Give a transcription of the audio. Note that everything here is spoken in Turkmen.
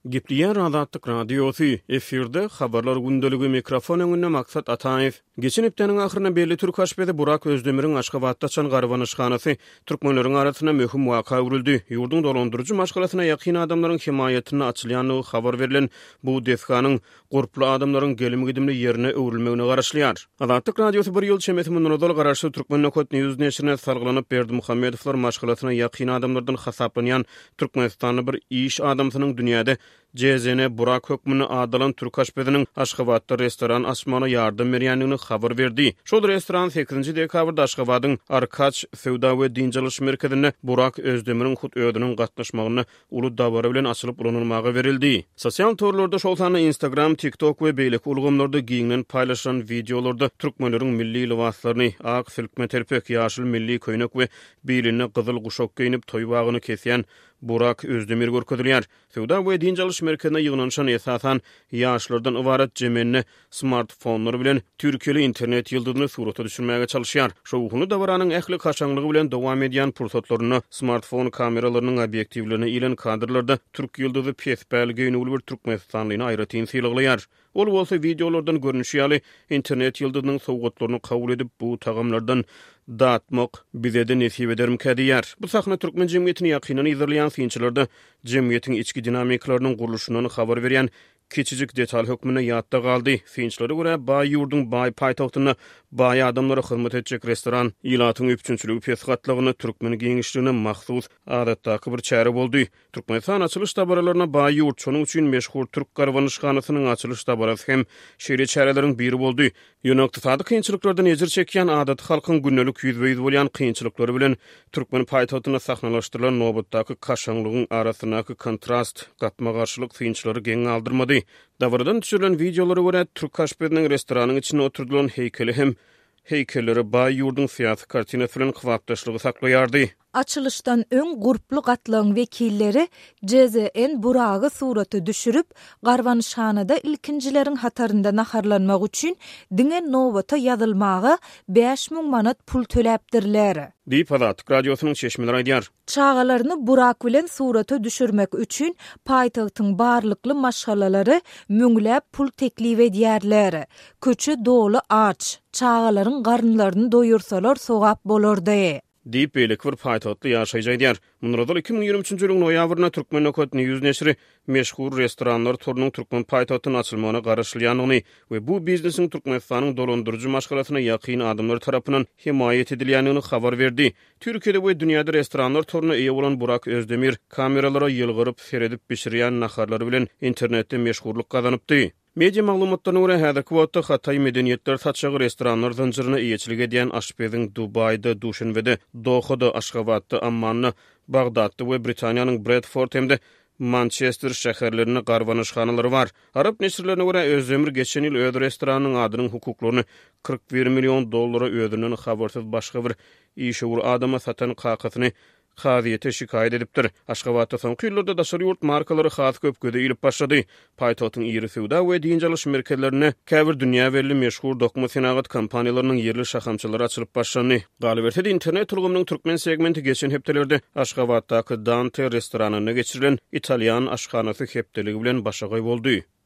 Gipliyer Azatlyk radiosu efirde habarlar gündöligi mikrofon öňünde maksat Ataev. Geçen hepdeniň ahyryna belli Türk haşbede Burak Özdemiriň Aşgabatda çan garwanyşhanasy türkmenleriň arasyna möhüm waka urildi. Ýurdun dolandyrjy maşgalasyna ýakyn adamlaryň himayatyna açylýanlygy habar berilen bu defkanyň gorply adamlaryň gelimi gidimli ýerine öwrilmegine garaşlýar. Azatlyk radiosu bir ýyl çemeti mununadal garaşy Türkmenokot News neşrine sargylanyp berdi. Muhammedowlar maşgalasyna ýakyn adamlardan hasaplanýan Türkmenistanyň bir iş adamsynyň dünýäde Cezene Burak hökmüni adalan Türk haşbediniň Aşgabatda restoran açmagyna ýardym berýändigini habar berdi. Şol restoran 8-nji dekabrda Aşgabatyň Arkaç Sewda we Dinjaliş merkezine Burak Özdemiriň hut ödünün gatnaşmagyny uly dabara bilen açylyp ulanylmagy berildi. Sosial torlarda şol sany Instagram, TikTok we beýleki ulgamlarda giňlen paýlaşan videolarda türkmenleriň milli libaslaryny, ak silkme terpek, ýaşyl milli köýnek we biline gyzyl guşak giýinip toýbagyny kesýän Burak Özdemir görkezilýär. Sewda we Dinjaliş merkezine ýygnanşan esasan ýaşlardan ibaret jemenne smartfonlar bilen türkeli internet ýyldyzyny surata düşürmäge çalyşýar. Şowuny dabaranyň ähli kaçanlygy bilen dowam edýän pursatlaryny smartfon kameralarynyň obyektivlerini ilen kadrlarda türk ýyldyzy pesbäl göýnüli bir türkmenistanlyny aýratyn sylaglýar. Ol bolsa videolardan görnüşýäli internet ýyldyzynyň sowgatlaryny kabul edip bu tagamlardan datmak bizede nesip ederim kädiýär. Bu sahna türkmen jemgyýetini ýakynan izleýän synçylerde jemgyýetiň içki dinamiklarynyň gurulşyndan habar berýän kiçijik detal hökmüne ýatda galdy. Synçylary görä baý ýurdun baý paýtagtyna baý adamlara hyzmat etjek restoran ýylatyň üçinçiligi pesgatlygyny türkmen giňişligine mahsus adatdaky bir çäre boldy. Türkmenistan açylyş tabaralarına baý ýurt şonuň üçin meşhur türk garwanyşhanasynyň açylyş tabarasy hem şeýle çäreleriň biri boldy. Ýönöktisady kynçylyklardan ejir çekýän adat halkyň günnelik ýüzbeýiz bolýan kynçylyklary bilen türkmen paýtagtyna sahnalaşdyrylan nowbatdaky kaşanlygyň arasynaky kontrast gatma garşylyk synçylary geň aldyrmady. Davardan düşürilen videolary görä türk haşbediniň restoranyň içine oturdulan heykeli hem heykelleri baý ýurdun syýasy kartinasy bilen kwapdaşlygy saklaýardy. Açılışdan öň gurply gatlaryň wekilleri JZN Buragy suraty düşürüp garwanyşhanada ilkinjileriň hatarynda naharlanmak üçin diňe nowata ýazylmagy 5000 manat pul töläpdirler. Diýip Azatlyk radiosynyň çeşmeleri aýdýar. Çağalaryny Burak bilen suraty düşürmek üçin paýtagtyň barlykly maşgalalary müňläp pul teklip edýärler. Köçe dolu aç, çağalaryň garnlaryny doýursalar sogap bolardy. Diýip beýleki bir paýtatly ýaşaýjydýar. Munradal 2023-nji ýylyň noýabrynda Türkmenokot News neşri meşhur restoranlar torunyň türkmen paýtatyna açylmagyna garaşlýanyny we bu biznesiň Türkmenistanyň dolandyrjy maşgalasyna ýakyn adamlar tarapyndan himayet edilýänini habar berdi. Türkiýede we dünýäde restoranlar toruny eýe bolan Burak Özdemir kameralara ýylgyryp seredip bişirýän naharlary bilen internetde meşhurlyk gazanypdy. Media maglumatlaryna görä häzirki wagtda Hatay medeniýetler tatşagy restoranlar zanjyryna eýeçilik edýän aşpeziň Dubayda, Duşanbede, Dohada, Aşgabatda, Ammanna, Bagdadda we Britaniýanyň Bradford hemde Manchester şäherlerine garwanyşhanalary bar. Arap neşirlerine görä Özdemir geçen ýyl öz restoranynyň adynyň hukuklaryny 41 million dollara ödünen habarsyz başga bir işewur adama satan kakasyny Xaziýete şikaýet edipdir. Aşgabatda soňky ýyllarda daşary ýurt markalary has köpgede ýylyp başlady. Paýtagyň ýeri Sewda we Dinjaliş merkezlerine käbir dünýä belli meşhur dokuma senagat kompaniýalarynyň ýerli şahamçylary açylyp başlany. Galiberde internet turgumynyň türkmen segmenti geçen hepdelerde Aşgabatdaky Dante restoranyna geçirilen İtalyan aşhanasy hepdeligi bilen başagy boldy.